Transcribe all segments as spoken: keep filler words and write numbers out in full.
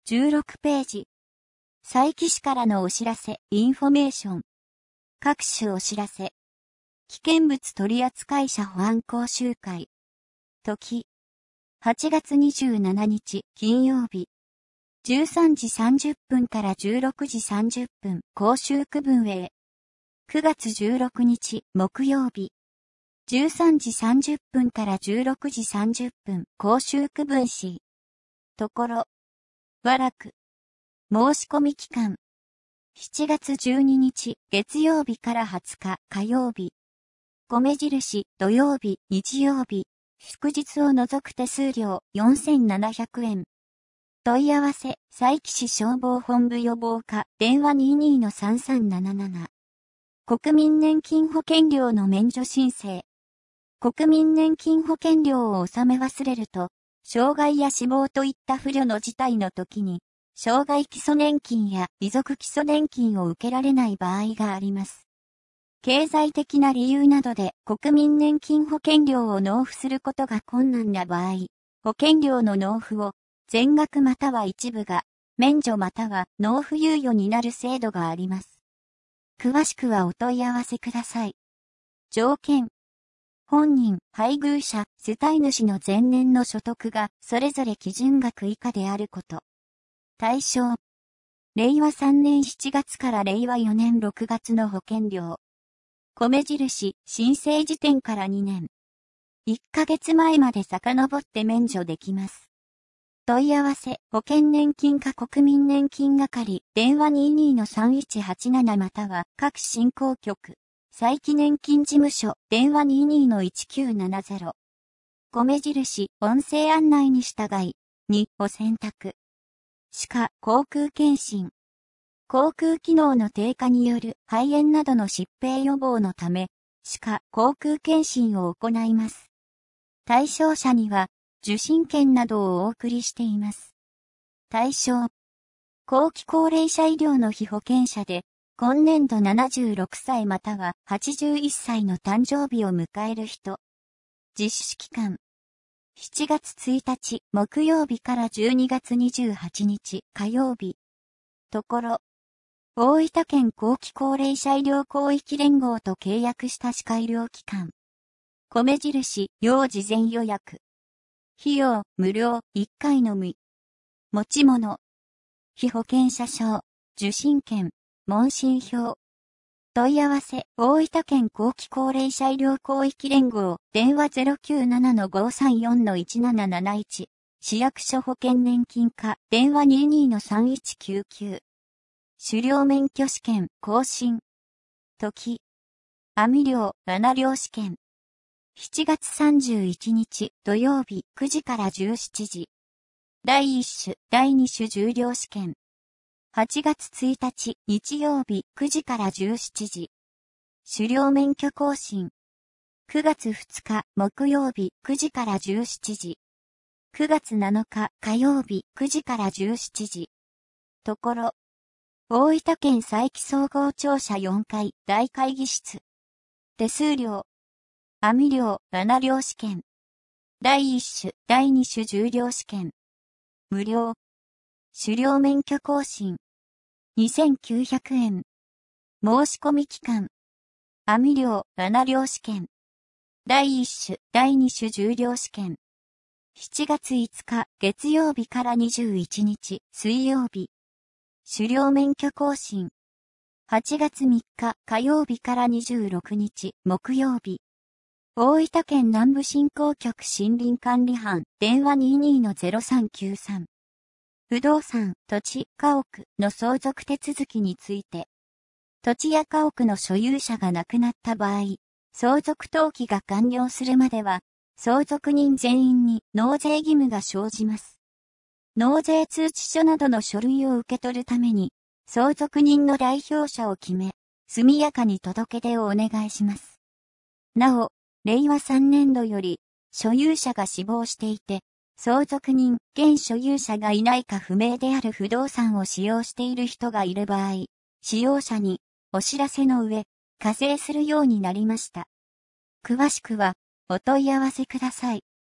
じゅうろくページ。佐伯市からのお知らせ、インフォメーション。各種お知らせ。危険物取扱者保安講習会。時。はちがつにじゅうしちにち金曜日。じゅうさんじさんじゅっぷんからじゅうろくじさんじゅっぷん講習区分へ。くがつじゅうろくにち木曜日。じゅうさんじさんじゅっぷんからじゅうろくじさんじゅっぷん講習区分 C。ところ。和楽。申し込み期間。しちがつじゅうににち月曜日からはつか火曜日。米印土曜日日曜日。祝日を除く手数料よんせんななひゃくえん。問い合わせ、佐伯市消防本部予防課、電話 にじゅうにのさんさんなななな。国民年金保険料の免除申請。国民年金保険料を納め忘れると、障害や死亡といった不慮の事態の時に、障害基礎年金や遺族基礎年金を受けられない場合があります。経済的な理由などで国民年金保険料を納付することが困難な場合、保険料の納付を全額または一部が免除または納付猶予になる制度があります。詳しくはお問い合わせください。条件。本人、配偶者、世帯主の前年の所得がそれぞれ基準額以下であること。対象。れいわさんねんしちがつかられいわよねんろくがつの保険料。米印、申請時点からにねん。いっかげつまえまで遡って免除できます。問い合わせ、保険年金課国民年金係、電話 にじゅうにのさんいちはちなな または各振興局、佐伯年金事務所、電話 にじゅうにのいちきゅうななゼロ。米印、音声案内に従い、にを選択。歯科、口腔検診。口腔機能の低下による肺炎などの疾病予防のため、歯科・口腔検診を行います。対象者には、受診券などをお送りしています。対象。後期高齢者医療の被保険者で、今年度ななじゅうろくさいまたははちじゅういっさいの誕生日を迎える人。実施期間。しちがつついたち木曜日からじゅうにがつにじゅうはちにち火曜日。ところ。大分県後期高齢者医療広域連合と契約した歯科医療機関。米印、要事前予約。費用、無料、いっかいのみ。持ち物。被保険者証、受診券、問診票。問い合わせ、大分県後期高齢者医療広域連合、電話 ゼロきゅうななのごさんよんのいちなななないち。市役所保険年金課、電話 にじゅうにのさんいちきゅうきゅう。狩猟免許試験、更新。時。網漁、罠漁試験。しちがつさんじゅういちにち土曜日くじからじゅうしちじ。だいいっ種、だいに種重量試験。はちがつついたち日曜日くじからじゅうしちじ。狩猟免許更新。くがつふつか木曜日くじからじゅうしちじ。くがつなのか火曜日くじからじゅうしちじ。ところ。大分県佐伯総合庁舎よんかい大会議室。手数料。網漁、罠漁試験。だいいっ種、だいに種重量試験。無料。狩猟免許更新。にせんきゅうひゃくえん。申し込み期間。網漁、罠漁試験。だいいっ種、だいに種重量試験。しちがついつか月曜日からにじゅういちにち水曜日。狩猟免許更新。はちがつみっか火曜日からにじゅうろくにち木曜日。大分県南部振興局森林管理班電話 にじゅうにのゼロさんきゅうさん。不動産、土地、家屋の相続手続きについて。土地や家屋の所有者が亡くなった場合、相続登記が完了するまでは、相続人全員に納税義務が生じます。納税通知書などの書類を受け取るために、相続人の代表者を決め、速やかに届け出をお願いします。なお、れいわさんねんどより、所有者が死亡していて、相続人、現所有者がいないか不明である不動産を使用している人がいる場合、使用者にお知らせの上、課税するようになりました。詳しくは、お問い合わせください。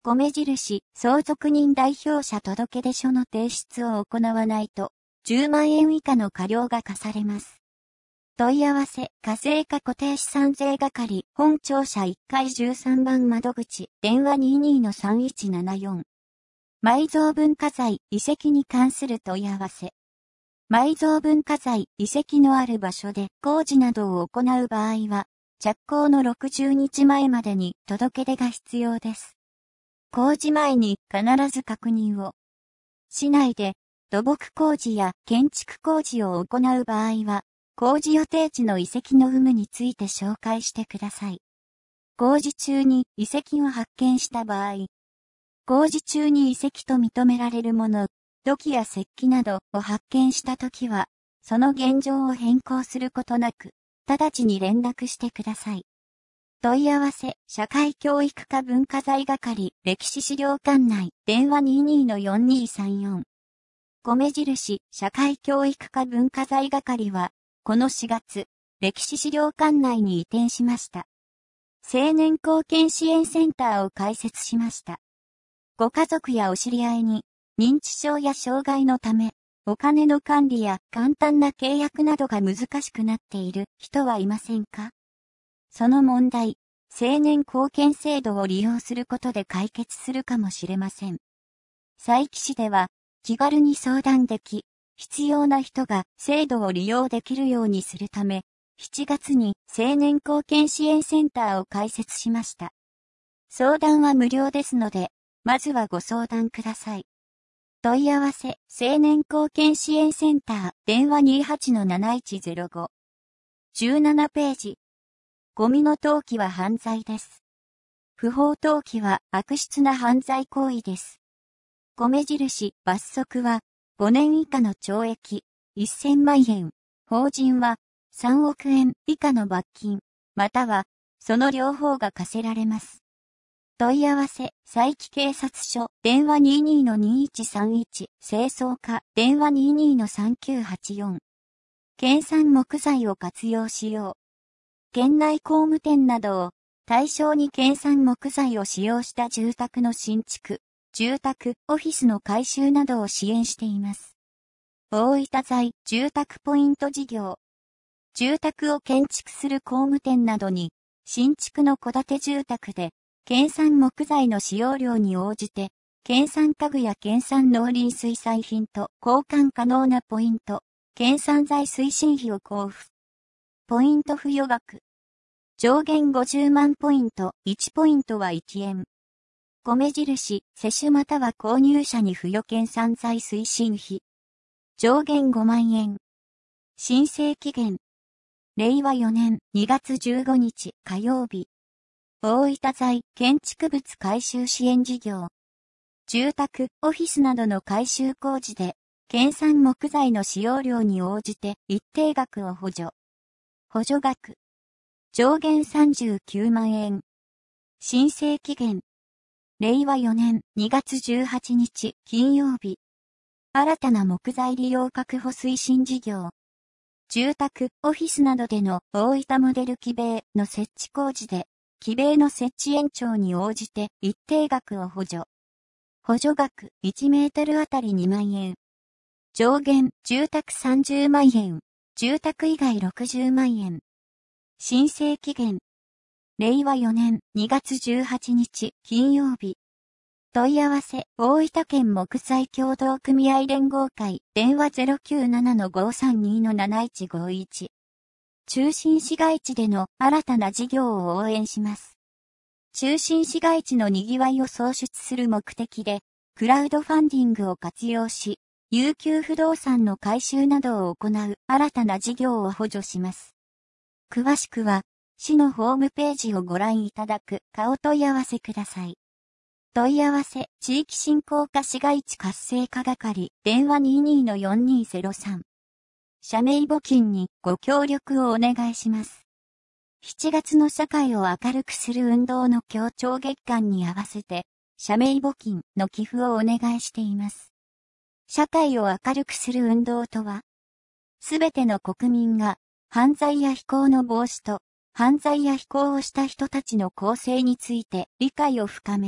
米印、相続人代表者届出書の提出を行わないと、じゅうまんえん以下の過料が課されます。問い合わせ、課税課固定資産税係、本庁舎いっかいじゅうさんばん窓口、電話 にじゅうにのさんいちななよん。埋蔵文化財、遺跡に関する問い合わせ。埋蔵文化財、遺跡のある場所で工事などを行う場合は、着工のろくじゅうにちまえまでに届け出が必要です。工事前に必ず確認を。市内で土木工事や建築工事を行う場合は、工事予定地の遺跡の有無について紹介してください。工事中に遺跡を発見した場合、工事中に遺跡と認められるもの、土器や石器などを発見したときは、その現状を変更することなく、直ちに連絡してください。問い合わせ、社会教育課文化財係、歴史資料館内、電話 にじゅうにのよんにさんよん。米印、社会教育課文化財係は、このしがつ、歴史資料館内に移転しました。青年貢献支援センターを開設しました。ご家族やお知り合いに、認知症や障害のため、お金の管理や簡単な契約などが難しくなっている人はいませんか？その問題、青年貢献制度を利用することで解決するかもしれません。佐伯市では、気軽に相談でき、必要な人が制度を利用できるようにするため、しちがつに青年貢献支援センターを開設しました。相談は無料ですので、まずはご相談ください。問い合わせ、青年貢献支援センター、電話 にじゅうはちのなないちゼロご。じゅうななページ。ゴミの投棄は犯罪です。不法投棄は悪質な犯罪行為です。米印、罰則はごねん以下の懲役、せんまんえん、法人はさんおくえん以下の罰金、またはその両方が課せられます。問い合わせ、佐伯警察署、電話 にじゅうにのにいちさんいち、清掃課、電話 にじゅうにのさんきゅうはちよん。県産木材を活用しよう。県内工務店などを対象に県産木材を使用した住宅の新築、住宅、オフィスの改修などを支援しています。大分財住宅ポイント事業。住宅を建築する工務店などに、新築の戸建て住宅で、県産木材の使用量に応じて、県産家具や県産農林水産品と交換可能なポイント、県産財推進費を交付。ポイント付与額。上限ごじゅうまんポイント、いちポイントはいちえん。米印、施主または購入者に付与県産財推進費。上限ごまんえん。申請期限。れいわよねんにがつじゅうごにち火曜日。大分財建築物改修支援事業。住宅、オフィスなどの改修工事で、県産木材の使用量に応じて一定額を補助。補助額。上限さんじゅうきゅうまんえん。申請期限。れいわよねんにがつじゅうはちにち金曜日。新たな木材利用確保推進事業。住宅、オフィスなどでの大分モデル木塀の設置工事で、木塀の設置延長に応じて一定額を補助。補助額いちメートルあたりにまんえん。上限住宅さんじゅうまんえん。住宅以外ろくじゅうまんえん。申請期限。れいわよねんにがつじゅうはちにち金曜日。問い合わせ、大分県木材協同組合連合会、電話 ゼロきゅうななのごさんにのなないちごいち。中心市街地での新たな事業を応援します。中心市街地の賑わいを創出する目的で、クラウドファンディングを活用し、悠久不動産の改修などを行う新たな事業を補助します。詳しくは、市のホームページをご覧いただくかお問い合わせください。問い合わせ、地域振興課市街地活性化係、電話 にじゅうにのよんにゼロさん。社名募金にご協力をお願いします。しちがつの社会を明るくする運動の協調月間に合わせて、社名募金の寄付をお願いしています。社会を明るくする運動とは、すべての国民が犯罪や非行の防止と、犯罪や非行をした人たちの更生について理解を深め、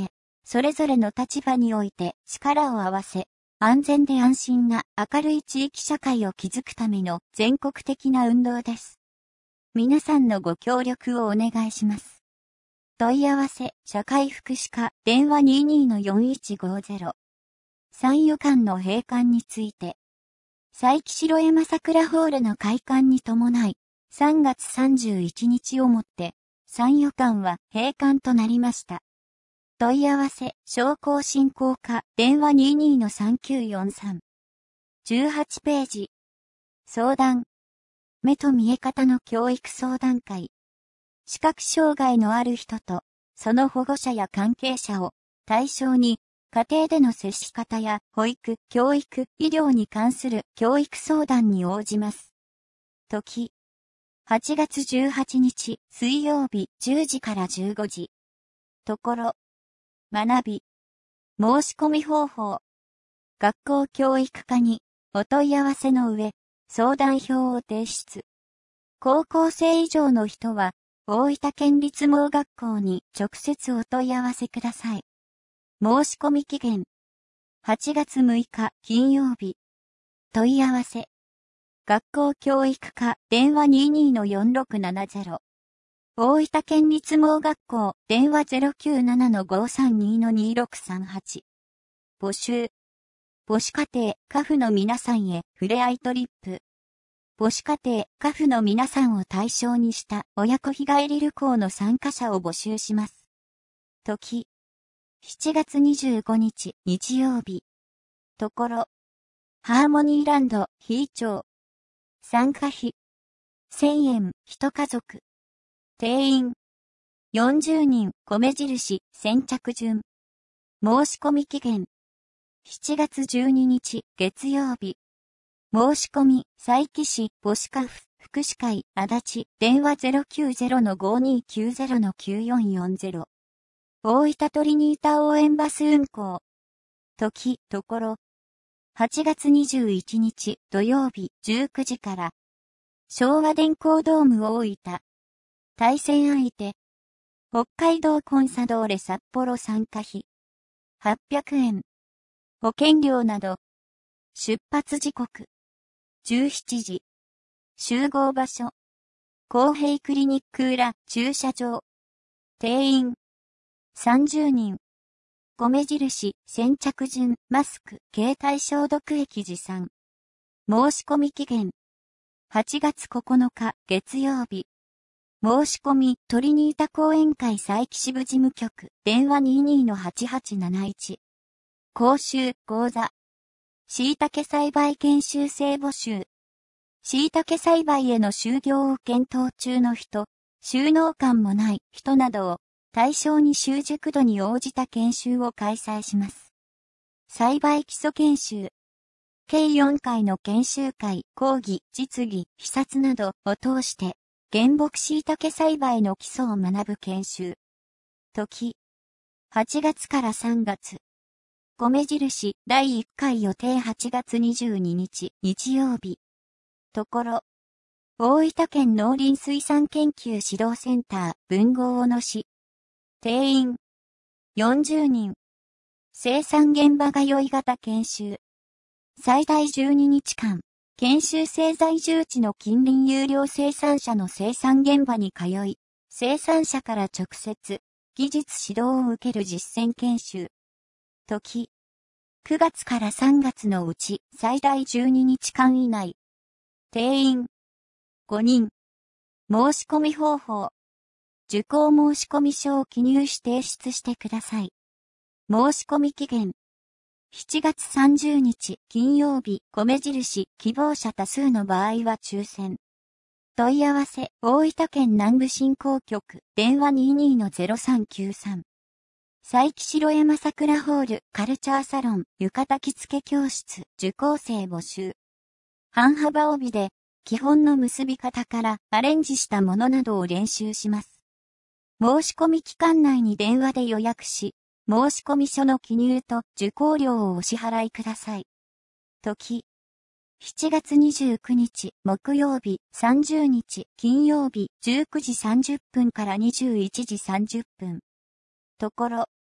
それぞれの立場において力を合わせ、安全で安心な明るい地域社会を築くための全国的な運動です。皆さんのご協力をお願いします。問い合わせ、社会福祉課、電話 にじゅうにのよんいちごゼロ。山予館の閉館について。佐伯城山桜ホールの開館に伴い、さんがつさんじゅういちにちをもって、山予館は閉館となりました。問い合わせ、商工振興課、電話 にじゅうにのさんきゅうよんさん。じゅうはちページ。相談。目と見え方の教育相談会。視覚障害のある人と、その保護者や関係者を対象に、家庭での接し方や保育、教育、医療に関する教育相談に応じます。時。はちがつじゅうはちにち水曜日じゅうじからじゅうごじ。ところ。学び。申し込み方法。学校教育課にお問い合わせの上、相談票を提出。高校生以上の人は、大分県立盲学校に直接お問い合わせください。申し込み期限。はちがつむいか金曜日。問い合わせ。学校教育課電話 にじゅうにのよんろくななゼロ。大分県立盲学校電話 ゼロきゅうななのごさんにのにろくさんはち。募集。母子家庭、家父の皆さんへふれあいトリップ。母子家庭、家父の皆さんを対象にした親子日帰り旅行の参加者を募集します。時。しちがつにじゅうごにち日曜日。ところ。ハーモニーランド、ひーちょう。参加費。せんえん、一家族。定員。よんじゅうにん、米印、先着順。申し込み期限。しちがつじゅうににち月曜日。申し込み、佐伯市母子家父福祉会足立電話 ゼロきゅうゼロのごにきゅうゼロのきゅうよんよんゼロ。大分トリニータ応援バス運行。時、ところ。はちがつにじゅういちにち土曜日じゅうくじから。昭和電工ドーム大分。対戦相手。北海道コンサドーレ札幌参加費。はっぴゃくえん。保険料など。出発時刻。じゅうしちじ。集合場所。公平クリニック裏駐車場。定員。さんじゅうにん。米印、先着順、マスク、携帯消毒液持参。申し込み期限。はちがつここのか月曜日。申し込み、トリニータ講演会佐伯支部事務局、電話 にじゅうにのはちはちなないち。講習、講座。椎茸栽培研修生募集。椎茸栽培への就業を検討中の人、就農感もない人などを対象に習熟度に応じた研修を開催します。栽培基礎研修。計よんかいの研修会、講義、実技、視察などを通して、原木椎茸栽培の基礎を学ぶ研修。時。はちがつからさんがつ。米印だいいっかい予定はちがつにじゅうににち日曜日。ところ。大分県農林水産研究指導センター文豪小野市。定員。よんじゅうにん。生産現場通い型研修。最大じゅうににちかん。研修生在住地の近隣有料生産者の生産現場に通い、生産者から直接、技術指導を受ける実践研修。時。くがつからさんがつのうち最大じゅうににちかん以内。定員。ごにん。申し込み方法。受講申込書を記入し提出してください。申し込み期限。しちがつさんじゅうにち金曜日米印希望者多数の場合は抽選。問い合わせ大分県南部振興局電話 にじゅうにのゼロさんきゅうさん。佐伯城山桜ホールカルチャーサロン浴衣着付け教室受講生募集。半幅帯で基本の結び方からアレンジしたものなどを練習します。申し込み期間内に電話で予約し、申込書の記入と受講料をお支払いください。時。しちがつにじゅうくにち木曜日さんじゅうにち金曜日じゅうくじさんじゅっぷんからにじゅういちじさんじゅっぷん。ところ。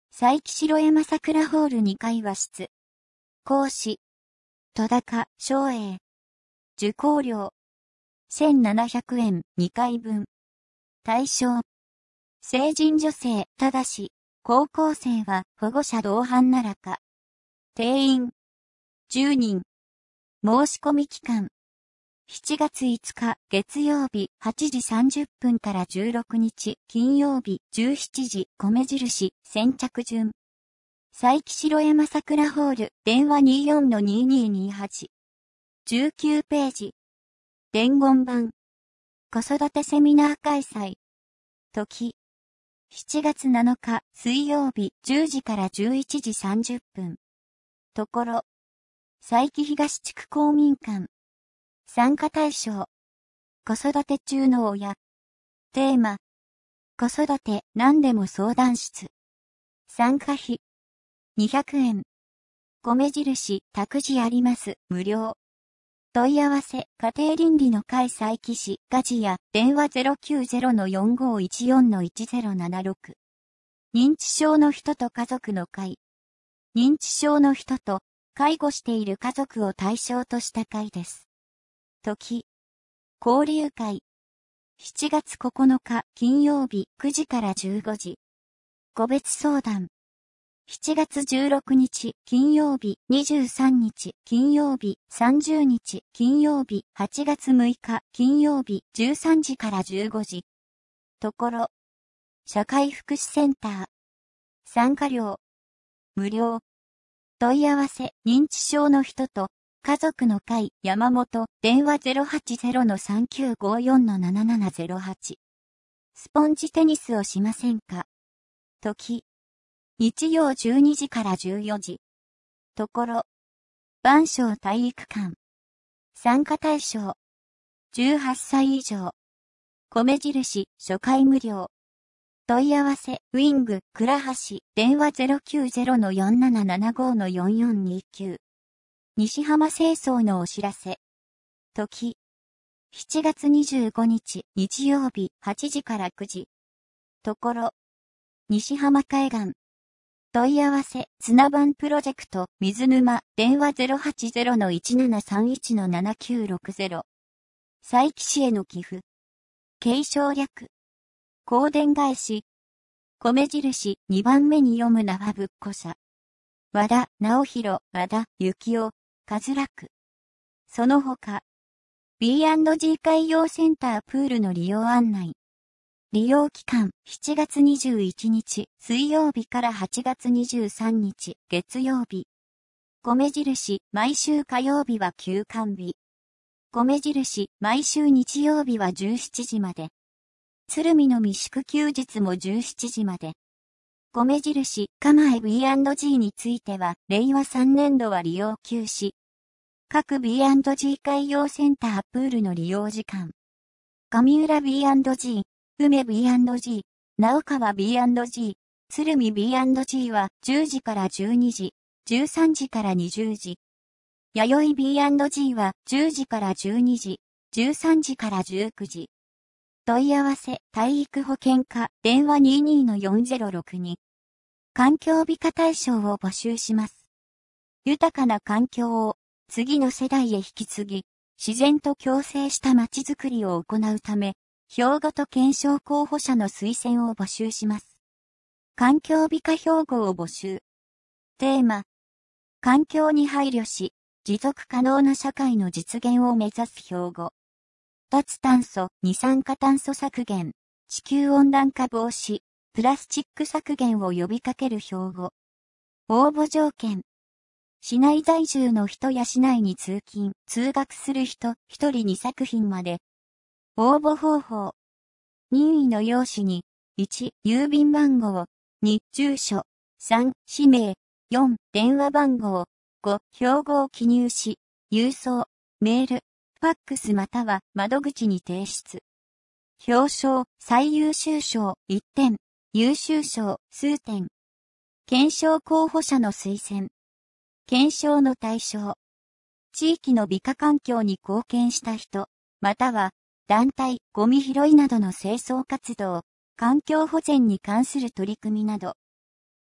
佐伯城山桜ホールにかい和室。講師。戸高、松栄。受講料。せんななひゃくえんにかいぶん。対象。成人女性、ただし、高校生は保護者同伴ならか。定員。じゅうにん。申し込み期間。しちがついつか月曜日はちじさんじゅっぷんからじゅうろくにち金曜日じゅうしちじ米印先着順。佐伯城山桜ホール電話 にじゅうよんのにじゅうににじゅうはち。じゅうきゅうページ。伝言板。子育てセミナー開催。時。しちがつなのか水曜日じゅうじからじゅういちじさんじゅっぷん。ところ。佐伯東地区公民館。参加対象。子育て中の親。テーマ。子育て何でも相談室。参加費。にひゃくえん。米印、託児あります、無料。問い合わせ、家庭倫理の会佐伯市、ガジや、電話 ゼロきゅうゼロのよんごいちよんのいちゼロななろく。認知症の人と家族の会。認知症の人と、介護している家族を対象とした会です。時。交流会。しちがつここのか金曜日くじからじゅうごじ。個別相談。しちがつじゅうろくにち金曜日にじゅうさんにち金曜日さんじゅうにち金曜日はちがつむいか金曜日じゅうさんじからじゅうごじ。ところ。社会福祉センター。参加料。無料。問い合わせ、認知症の人と、家族の会、山本、電話 ゼロはちゼロのさんきゅうごよんのななななゼロはち。スポンジテニスをしませんか？時。日曜じゅうにじからじゅうよじ。ところ。万象体育館。参加対象。じゅうはっさい以上。米印、初回無料。問い合わせ、ウィング、倉橋、電話 ゼロきゅうゼロのよんななななごのよんよんにきゅう。西浜清掃のお知らせ。時。しちがつにじゅうごにち、日曜日、はちじからくじ。ところ。西浜海岸。問い合わせ、砂版プロジェクト、水沼、電話 ゼロはちゼロのいちななさんいちのななきゅうろくゼロ。佐伯市への寄付。継承略。香典返し。米印にばんめに読む名はぶっこさ。和田直弘、和田幸雄、和楽。その他。ビーアンドジー 海洋センタープールの利用案内。利用期間しちがつにじゅういちにち水曜日からはちがつにじゅうさんにち月曜日。米印毎週火曜日は休館日。米印毎週日曜日はじゅうしちじまで。鶴見の未宿休日もじゅうしちじまで。米印蒲江 ビーアンドジー についてはれいわさんねんどは利用休止。各 ビーアンドジー 海洋センタープールの利用時間。上浦 ビーアンドジー、梅 ビーアンドジー、直川 ビーアンドジー、鶴見 ビーアンドジー はじゅうじからじゅうにじ、じゅうさんじからにじゅうじ。弥生 ビーアンドジー はじゅうじからじゅうにじ、じゅうさんじからじゅうくじ。問い合わせ、体育保健課、電話 にじゅうにのよんゼロろくに。環境美化対象を募集します。豊かな環境を次の世代へ引き継ぎ、自然と共生した街づくりを行うため、標語と検証候補者の推薦を募集します。環境美化標語を募集。テーマ。環境に配慮し、持続可能な社会の実現を目指す標語。脱炭素、二酸化炭素削減、地球温暖化防止、プラスチック削減を呼びかける標語。応募条件。市内在住の人や市内に通勤、通学する人、一人にさくひんまで。応募方法。任意の用紙に、いち、郵便番号、に、住所、さん、氏名、よん、電話番号、ご、標語を記入し、郵送、メール、ファックスまたは窓口に提出。表彰、最優秀賞いってん、優秀賞数点。検証候補者の推薦。検証の対象。地域の美化環境に貢献した人、または団体、ゴミ拾いなどの清掃活動、環境保全に関する取り組みなど。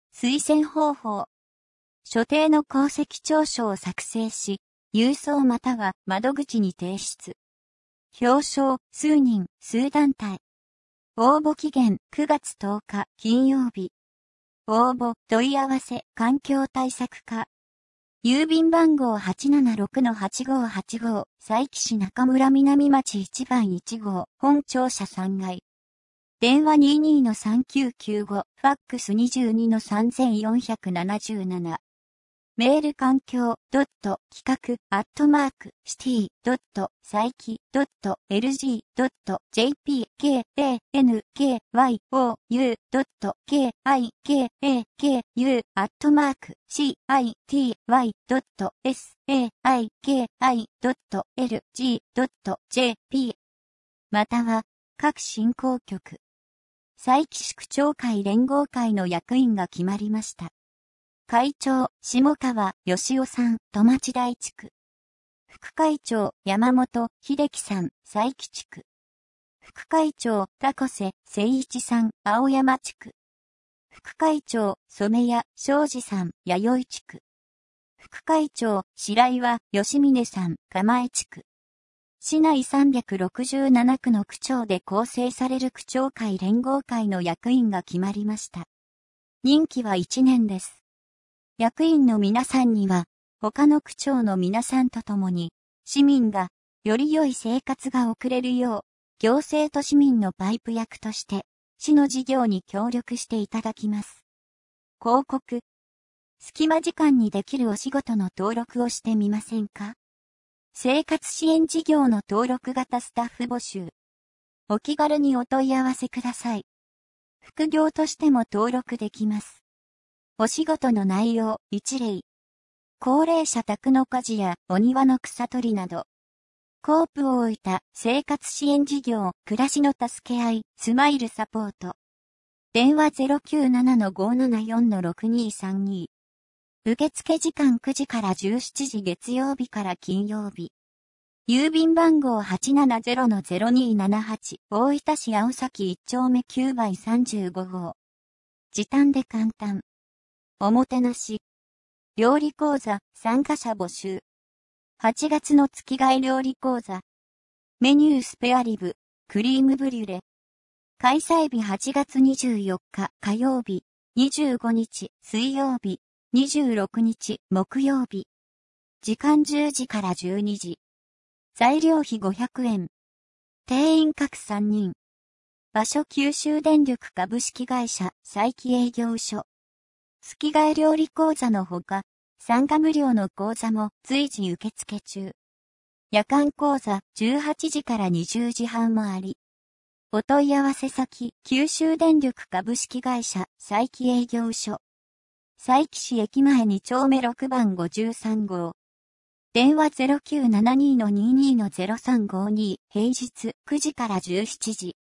推薦方法。所定の功績調書を作成し、郵送または窓口に提出。表彰、数人、数団体。応募期限くがつとおか金曜日。応募、問い合わせ、環境対策課。郵便番号 はちななろくのはちごはちご、佐伯市中村南町いちばんいち号、本庁舎さんがい。電話 にじゅうにのさんきゅうきゅうご、ファックス にじゅうにのさんよんなななな。メール環境、ドット、企画、アットマーク、シティ、ドット、佐伯、ドット、エルジー、ドット、ジェイピー、ケー、エー、エヌ、ケー、ワイ、オー、ユー、ドット、ケー、アイ、ケー、エー、ケー、ユー、アットマーク、シー、アイ、ティー、ワイ、ドット、エス、エー、アイ、ケー、アイ、ドット、エル、ジー、ドット、ジェーピー。または、各振興局。佐伯市区長会連合会の役員が決まりました。会長、下川義夫さん、戸町台地区。副会長、山本秀樹さん、佐伯地区。副会長、高瀬誠一さん、青山地区。副会長、染谷昌司さん、弥生地区。副会長、白岩義峰さん、蒲江地区。市内さんびゃくろくじゅうなな区の区長で構成される区長会連合会の役員が決まりました。任期はいちねんです。役員の皆さんには、他の区長の皆さんと共に、市民がより良い生活が送れるよう、行政と市民のパイプ役として、市の事業に協力していただきます。広告。隙間時間にできるお仕事の登録をしてみませんか？生活支援事業の登録型スタッフ募集。お気軽にお問い合わせください。副業としても登録できます。お仕事の内容一例。高齢者宅の家事やお庭の草取りなど。コープを置いた生活支援事業、暮らしの助け合い、スマイルサポート。電話 ゼロきゅうななのごーななよんのろくにーさんに。受付時間くじからじゅうしちじ月曜日から金曜日。郵便番号 はちななゼロのゼロにーななはち、大分市青崎いち丁目きゅうばいさんじゅうご号。時短で簡単。おもてなし。料理講座、参加者募集。はちがつの月替え料理講座。メニュースペアリブ、クリームブリュレ。開催日はちがつにじゅうよっか火曜日、にじゅうごにち水曜日、にじゅうろくにち木曜日。時間じゅうじからじゅうにじ。材料費ごひゃくえん。定員各さんにん。場所九州電力株式会社佐伯営業所。月替え料理講座のほか、参加無料の講座も随時受付中。夜間講座じゅうはちじからにじゅうじはんもあり。お問い合わせ先、九州電力株式会社佐伯営業所。佐伯市駅前に丁目ろくばんごじゅうさん号。電話 ゼロきゅうななにのにーにーのゼロさんごに、平日くじからじゅうしちじ。